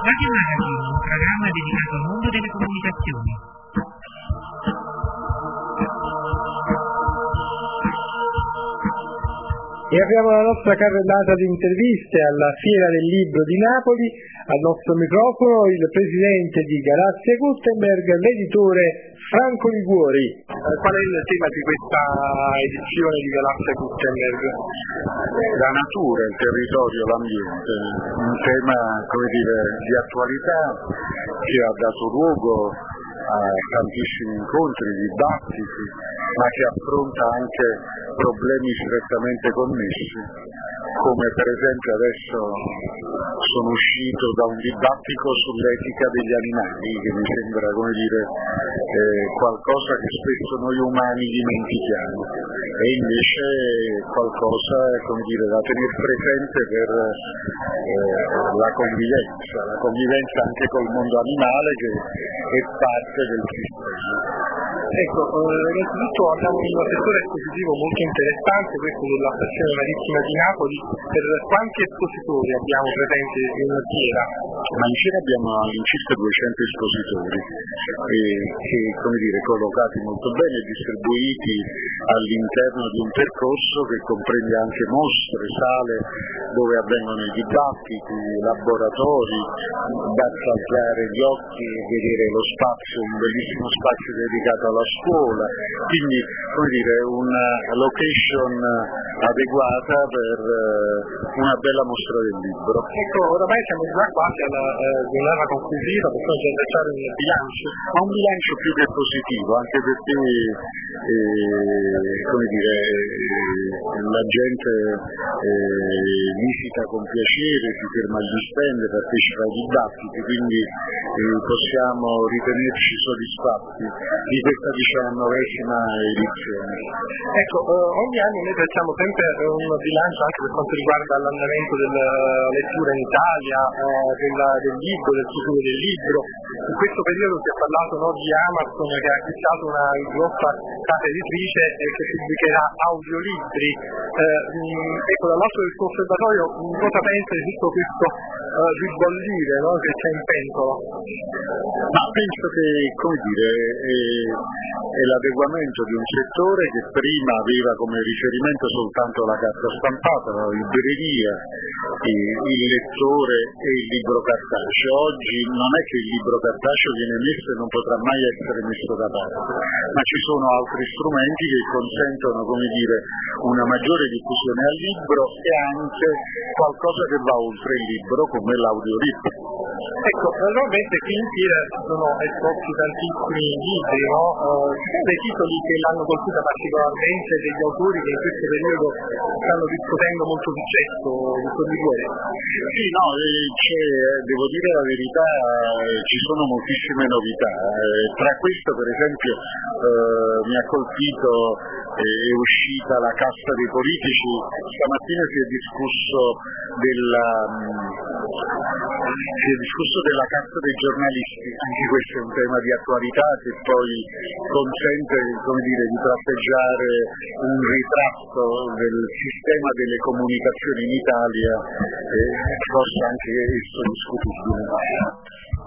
Radio Magazine, un programma dedicato al mondo delle comunicazioni. E apriamo la nostra carrellata di interviste alla Fiera del Libro di Napoli. Al nostro microfono il presidente di Galassia Gutenberg, l'editore Franco Liguori. Qual è il tema di questa edizione di Galassia Gutenberg? La natura, il territorio, l'ambiente, un tema, di attualità che ha dato luogo a tantissimi incontri, dibattiti, ma che affronta anche problemi strettamente connessi, come per esempio adesso sono uscito da un dibattito sull'etica degli animali, che mi sembra qualcosa che spesso noi umani dimentichiamo, e invece qualcosa da tenere presente per la convivenza anche col mondo animale, che è parte del sistema. Ecco, innanzitutto abbiamo un settore espositivo molto interessante, questo della stazione marittima di Napoli. Per quanti espositori abbiamo presenti in fiera? Ma in fiera abbiamo all'incirca 200 espositori, collocati molto bene, distribuiti all'interno di un percorso che comprende anche mostre, sale dove avvengono i dibattiti, laboratori, da saltare gli occhi e vedere lo spazio, un bellissimo spazio dedicato alla scuola, quindi una location adeguata per una bella mostra del libro. Ecco, oramai siamo già quasi alla giornata conclusiva, possiamo già tracciare un bilancio. Ma un bilancio più che positivo, anche perché la gente visita con piacere, si ferma agli stand, partecipa ai dibattiti, quindi possiamo ritenerci soddisfatti di questa 19ª edizione. Ecco, ogni anno noi facciamo sempre un bilancio anche per quanto riguarda l'andamento della lettura in Italia, del libro, del futuro del libro. In questo periodo si è parlato di Amazon, che ha acquistato una grossa casa editrice che pubblicherà audiolibri. Ecco, dall'altro del suo osservatorio, cosa pensa di tutto questo ribollire che c'è in pentola? Ma penso che è l'adeguamento di un settore che prima aveva come riferimento soltanto la carta stampata, la libreria, il lettore e il libro cartaceo. Oggi non è che il libro cartaceo viene messo e non potrà mai essere messo da parte, ma ci sono altri strumenti che consentono una maggiore diffusione al libro e anche qualcosa che va oltre il libro, come l'audiolibro. Ecco, naturalmente qui in fiera ci sono esposti tantissimi libri, ci sono dei titoli che l'hanno colpita particolarmente, degli autori che in questo periodo stanno riscuotendo molto successo, dottor Liguori? Sì, devo dire la verità, ci sono moltissime novità. Tra queste, per esempio, mi ha colpito, è uscita la casta dei politici. Stamattina si è discusso della casta dei giornalisti, anche questo è un tema di attualità che poi consente di tratteggiare un ritratto del sistema delle comunicazioni in Italia, forse anche esso discutibile.